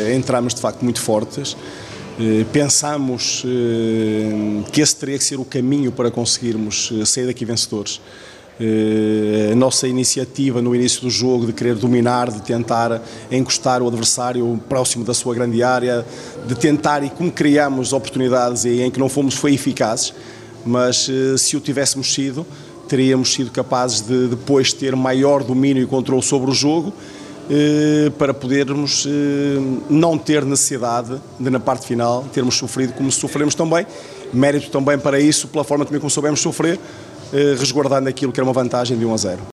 entramos de facto muito fortes. Pensamos que esse teria que ser o caminho para conseguirmos sair daqui vencedores. A nossa iniciativa no início do jogo de querer dominar, de tentar encostar o adversário próximo da sua grande área, de tentar, e como criamos oportunidades em que não foi eficazes, mas se o tivéssemos sido, teríamos sido capazes de depois ter maior domínio e controle sobre o jogo, para podermos não ter necessidade de, na parte final, termos sofrido como sofremos também. Mérito também para isso, pela forma também como soubemos sofrer, resguardando aquilo que era uma vantagem de 1-0.